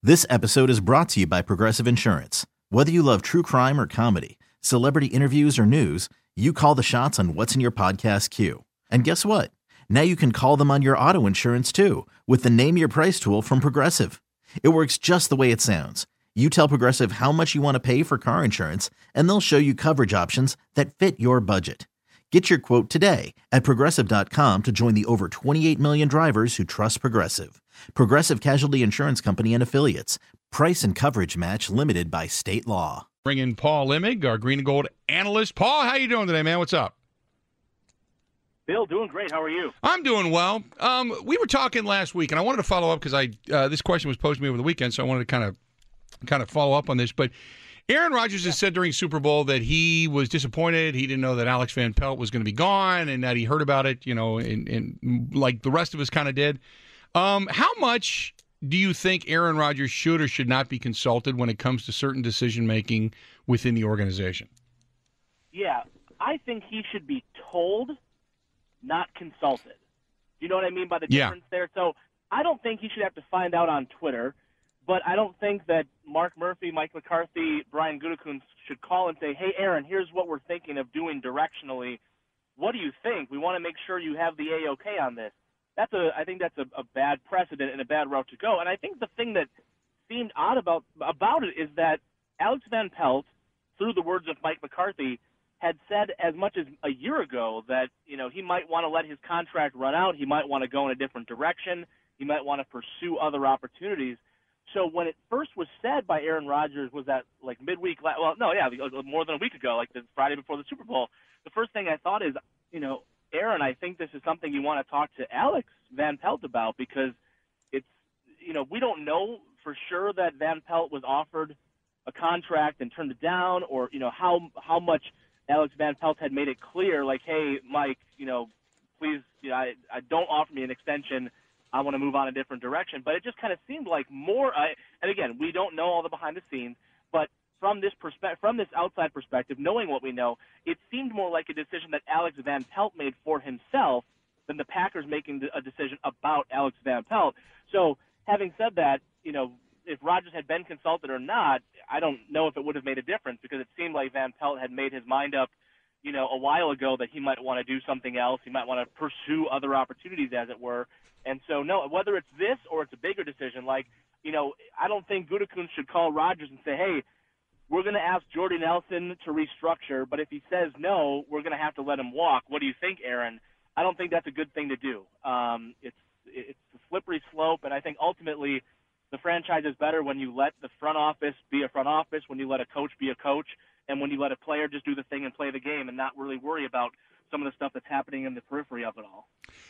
This episode is brought to you by Progressive Insurance. Whether you love true crime or comedy, celebrity interviews or news, you call the shots on what's in your podcast queue. And guess what? Now you can call them on your auto insurance too with the Name Your Price tool from Progressive. It works just the way it sounds. You tell Progressive how much you want to pay for car insurance, and they'll show you coverage options that fit your budget. Get your quote today at Progressive.com to join the over 28 million drivers who trust Progressive. Progressive Casualty Insurance Company and Affiliates. Price and coverage match limited by state law. Bring in Paul Limig, our green and gold analyst. Paul, how you doing today, man? What's up? Bill, doing great. How are you? I'm doing well. We were talking last week, and I wanted to follow up because this question was posed to me over the weekend, so I wanted to kind of follow up on this. But Aaron Rodgers has said during Super Bowl that he was disappointed. He didn't know that Alex Van Pelt was going to be gone, and that he heard about it, and like the rest of us kind of did. How much do you think Aaron Rodgers should or should not be consulted when it comes to certain decision-making within the organization? Yeah, I think he should be told, not consulted. You know what I mean by the difference there? So I don't think he should have to find out on Twitter, but I don't think that Mark Murphy, Mike McCarthy, Brian Gutekunst should call and say, hey, Aaron, here's what we're thinking of doing directionally. What do you think? We want to make sure you have the A-OK on this. I think that's a bad precedent and a bad route to go. And I think the thing that seemed odd about it is that Alex Van Pelt, through the words of Mike McCarthy, had said as much as a year ago that, he might want to let his contract run out. He might want to go in a different direction. He might want to pursue other opportunities. So when it first was said by Aaron Rodgers, was that like midweek? More than a week ago, like the Friday before the Super Bowl. The first thing I thought is, Aaron, I think this is something you want to talk to Alex Van Pelt about, because it's, we don't know for sure that Van Pelt was offered a contract and turned it down, or, how much Alex Van Pelt had made it clear, like, hey, Mike, please, I don't offer me an extension. I want to move on a different direction. But it just kind of seemed like more, and again, we don't know all the behind the scenes, but from this outside perspective, knowing what we know, it seemed more like a decision that Alex Van Pelt made for himself than the Packers making a decision about Alex Van Pelt. So having said that, if Rodgers had been consulted or not, I don't know if it would have made a difference, because it seemed like Van Pelt had made his mind up, a while ago that he might want to do something else. He might want to pursue other opportunities, as it were. And so, no, whether it's this or it's a bigger decision, like, I don't think Gutekunst should call Rodgers and say, hey, we're going to ask Jordy Nelson to restructure, but if he says no, we're going to have to let him walk. What do you think, Aaron? I don't think that's a good thing to do. It's a slippery slope, and I think ultimately the franchise is better when you let the front office be a front office, when you let a coach be a coach, and when you let a player just do the thing and play the game and not really worry about some of the stuff that's happening in the periphery of it all.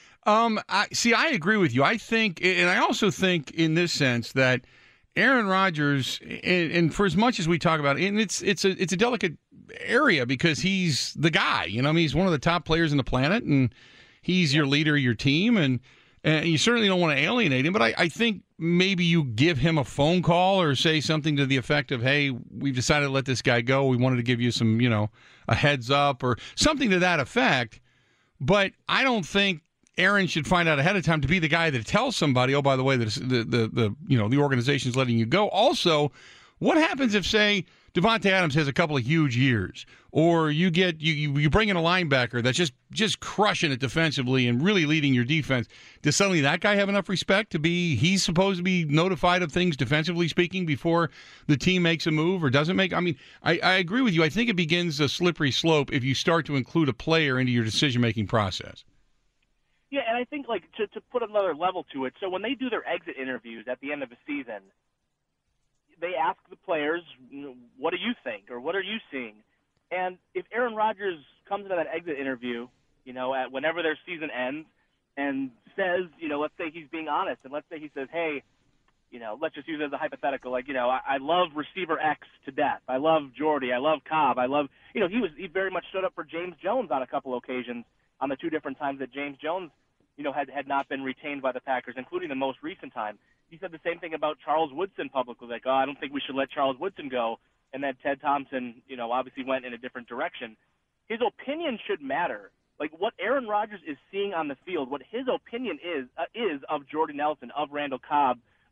I agree with you. I think, and I also think in this sense that Aaron Rodgers, and for as much as we talk about it, and it's a delicate area because he's the guy. He's one of the top players on the planet, and he's your leader of your team, and you certainly don't want to alienate him. But I think maybe you give him a phone call or say something to the effect of, hey, we've decided to let this guy go. We wanted to give you some, a heads up or something to that effect. But I don't think Aaron should find out ahead of time to be the guy that tells somebody, oh, by the way, the organization's letting you go. Also, what happens if, say, Devontae Adams has a couple of huge years, or you bring in a linebacker that's just crushing it defensively and really leading your defense? Does suddenly that guy have enough respect to be? He's supposed to be notified of things defensively speaking before the team makes a move or doesn't make? I mean, I agree with you. I think it begins a slippery slope if you start to include a player into your decision-making process. Yeah, and I think, like, to put another level to it, so when they do their exit interviews at the end of a season, they ask the players, what do you think, or what are you seeing? And if Aaron Rodgers comes into that exit interview, at whenever their season ends, and says, let's say he's being honest, and let's say he says, hey, let's just use it as a hypothetical, like, I love receiver X to death. I love Jordy. I love Cobb. I love, he very much stood up for James Jones on a couple occasions, on the two different times that James Jones, had not been retained by the Packers, including the most recent time. He said the same thing about Charles Woodson publicly, like, I don't think we should let Charles Woodson go. And then Ted Thompson, obviously went in a different direction. His opinion should matter. Like, what Aaron Rodgers is seeing on the field, what his opinion is of Jordy Nelson, of Randall Cobb,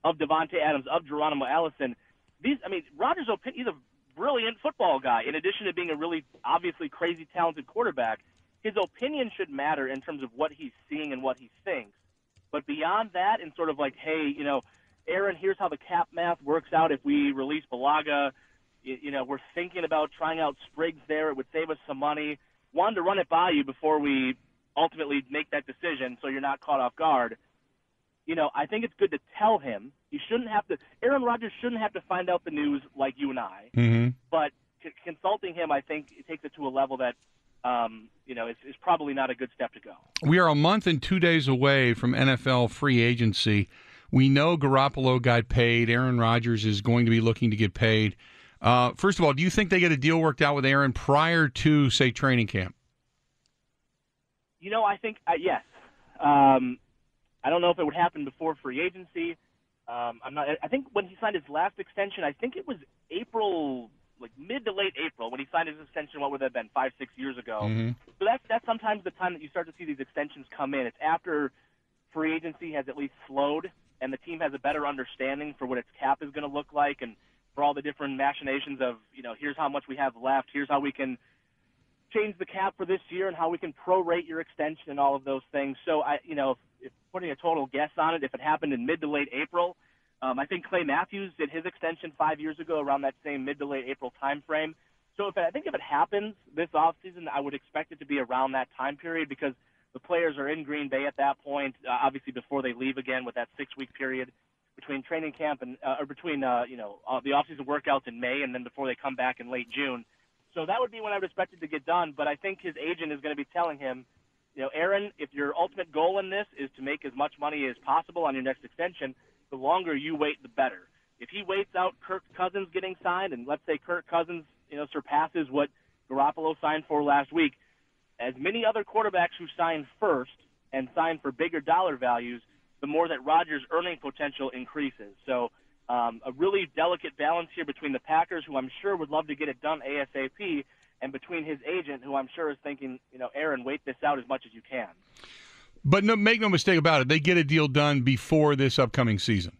of Devontae Adams, of Geronimo Allison. Rodgers' opinion, he's a brilliant football guy. In addition to being a really obviously crazy talented quarterback, his opinion should matter in terms of what he's seeing and what he thinks. But beyond that, and sort of like, hey, Aaron, here's how the cap math works out if we release Bulaga. We're thinking about trying out Spriggs there. It would save us some money. Wanted to run it by you before we ultimately make that decision so you're not caught off guard. I think it's good to tell him. Aaron Rodgers shouldn't have to find out the news like you and I. Mm-hmm. But consulting him, I think, it takes it to a level that, is probably not a good step to go. We are a month and 2 days away from NFL free agency. We know Garoppolo got paid. Aaron Rodgers is going to be looking to get paid. First of all, do you think they get a deal worked out with Aaron prior to, say, training camp? I think, yes. I don't know if it would happen before free agency. I think when he signed his last extension, I think it was April, like mid to late April, when he signed his extension. What would that have been, 5-6 years ago? Mm-hmm. So that's sometimes the time that you start to see these extensions come in. It's after free agency has at least slowed and the team has a better understanding for what its cap is going to look like and for all the different machinations of, here's how much we have left, here's how we can change the cap for this year and how we can prorate your extension and all of those things. So, if putting a total guess on it, if it happened in mid to late April, I think Clay Matthews did his extension 5 years ago around that same mid to late April time frame. So if it happens this offseason, I would expect it to be around that time period because the players are in Green Bay at that point, obviously before they leave again with that 6-week period between training camp and between the offseason workouts in May and then before they come back in late June. So that would be when I would expect it to get done. But I think his agent is going to be telling him, Aaron, if your ultimate goal in this is to make as much money as possible on your next extension, the longer you wait, the better. If he waits out Kirk Cousins getting signed, and let's say Kirk Cousins, surpasses what Garoppolo signed for last week, as many other quarterbacks who signed first and signed for bigger dollar values, the more that Rodgers' earning potential increases. So a really delicate balance here between the Packers, who I'm sure would love to get it done ASAP, and between his agent, who I'm sure is thinking, Aaron, wait this out as much as you can. But make no mistake about it, they get a deal done before this upcoming season.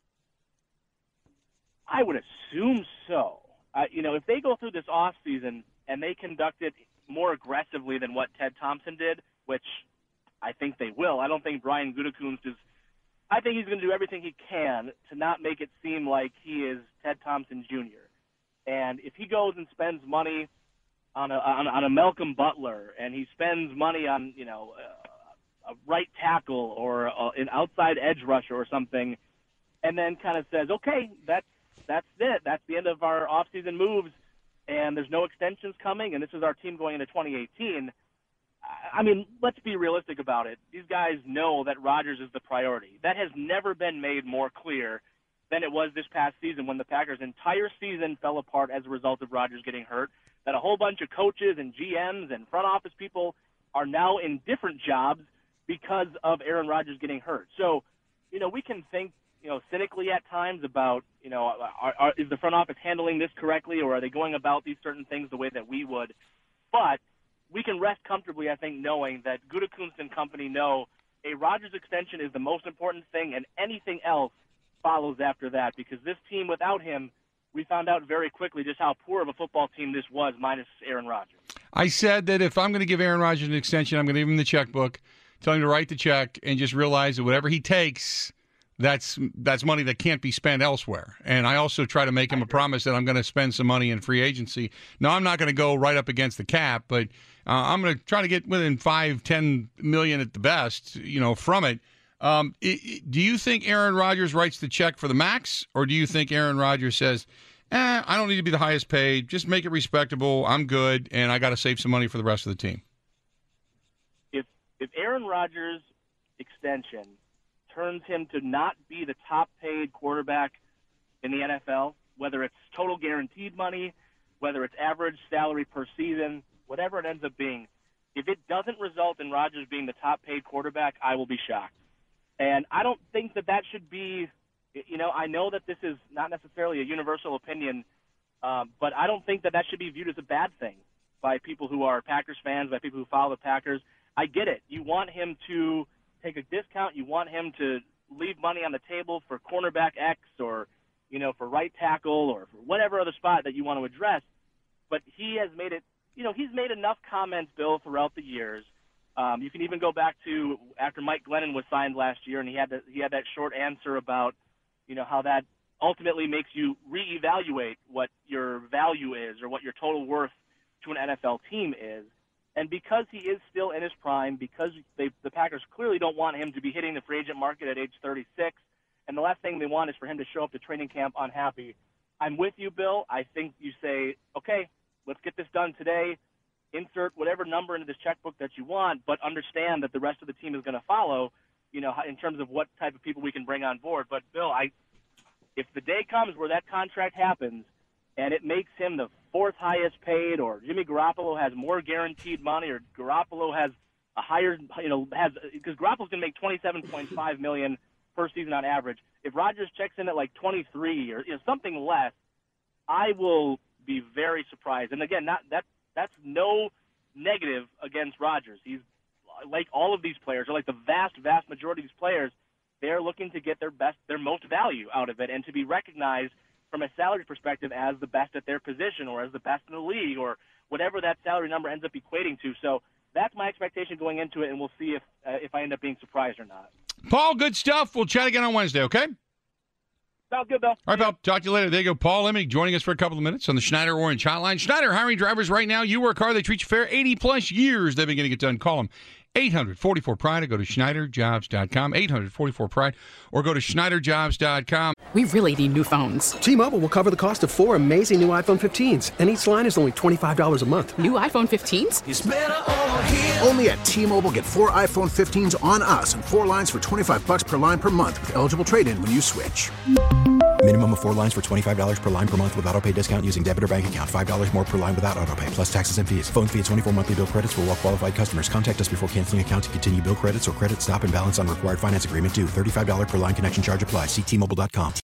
I would assume so. If they go through this offseason and they conduct it more aggressively than what Ted Thompson did, which I think they will. I don't think Brian Gutekunst is – I think he's going to do everything he can to not make it seem like he is Ted Thompson Jr. And if he goes and spends money on a Malcolm Butler and he spends money on, a right tackle or an outside edge rusher or something, and then kind of says, okay, that's it. That's the end of our offseason moves, and there's no extensions coming, and this is our team going into 2018. Let's be realistic about it. These guys know that Rodgers is the priority. That has never been made more clear than it was this past season when the Packers' entire season fell apart as a result of Rodgers getting hurt, that a whole bunch of coaches and GMs and front office people are now in different jobs because of Aaron Rodgers getting hurt. So, we can think, cynically at times about, is the front office handling this correctly, or are they going about these certain things the way that we would? But we can rest comfortably, I think, knowing that Gutekunst and company know a Rodgers extension is the most important thing, and anything else follows after that, because this team without him, we found out very quickly just how poor of a football team this was minus Aaron Rodgers. I said that if I'm going to give Aaron Rodgers an extension, I'm going to give him the checkbook, tell him to write the check, and just realize that whatever he takes, that's money that can't be spent elsewhere. And I also try to make him a promise that I'm going to spend some money in free agency. Now, I'm not going to go right up against the cap, but I'm going to try to get within $5-10 million at the best, from it. Do you think Aaron Rodgers writes the check for the max, or do you think Aaron Rodgers says, I don't need to be the highest paid, just make it respectable, I'm good, and I got to save some money for the rest of the team? If Aaron Rodgers' extension turns him to not be the top-paid quarterback in the NFL, whether it's total guaranteed money, whether it's average salary per season, whatever it ends up being, if it doesn't result in Rodgers being the top-paid quarterback, I will be shocked. And I don't think that should be, I know that this is not necessarily a universal opinion, but I don't think that should be viewed as a bad thing by people who are Packers fans, by people who follow the Packers. I get it. You want him to take a discount. You want him to leave money on the table for cornerback X or, for right tackle or for whatever other spot that you want to address. But he has made it, he's made enough comments, Bill, throughout the years. You can even go back to after Mike Glennon was signed last year, and he had that short answer about, how that ultimately makes you reevaluate what your value is or what your total worth to an NFL team is. And because he is still in his prime, because the Packers clearly don't want him to be hitting the free agent market at age 36, and the last thing they want is for him to show up to training camp unhappy. I'm with you, Bill. I think you say, okay, let's get this done today. Insert whatever number into this checkbook that you want, but understand that the rest of the team is going to follow, in terms of what type of people we can bring on board. But, Bill, if the day comes where that contract happens and it makes him the fourth highest paid, or Jimmy Garoppolo has more guaranteed money, or Garoppolo has a higher, because Garoppolo's going to make $27.5 million per season on average. If Rodgers checks in at like 23 or something less, I will be very surprised. And again, that's no negative against Rodgers. He's like all of these players, or like the vast, vast majority of these players. They're looking to get their most value out of it, and to be recognized from a salary perspective as the best at their position, or as the best in the league, or whatever that salary number ends up equating to. So that's my expectation going into it, and we'll see if I end up being surprised or not. Paul, good stuff. We'll chat again on Wednesday, okay? Sounds good, Bill. All right, Paul. Talk to you later. There you go. Paul Lemig joining us for a couple of minutes on the Schneider Orange Hotline. Schneider hiring drivers right now. You work hard. They treat you fair. 80-plus years they've been getting it done. Call them. 844-PRIDE, or go to SchneiderJobs.com, 844-PRIDE, or go to SchneiderJobs.com. We really need new phones. T-Mobile will cover the cost of 4 amazing new iPhone 15s, and each line is only $25 a month. New iPhone 15s? It's better over here. Only at T-Mobile, get 4 iPhone 15s on us and 4 lines for $25 per line per month with eligible trade-in when you switch. Minimum of 4 lines for $25 per line per month with autopay discount using debit or bank account. $5 more per line without autopay, plus taxes and fees. Phone fee at 24 monthly bill credits for well-qualified customers. Contact us before canceling account to continue bill credits or credit stop and balance on required finance agreement due. $35 per line connection charge applies. See T-Mobile.com.